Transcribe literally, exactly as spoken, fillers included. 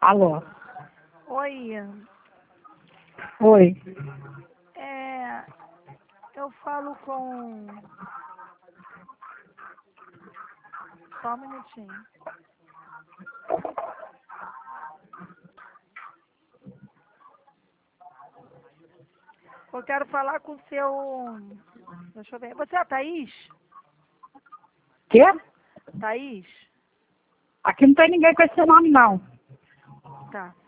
Alô? Oi. Oi. É, eu falo com... Só um minutinho. Eu quero falar com o seu... Deixa eu ver. Você é a Thaís? Quê? Thaís? Aqui não tem ninguém com esse nome, não. Tá.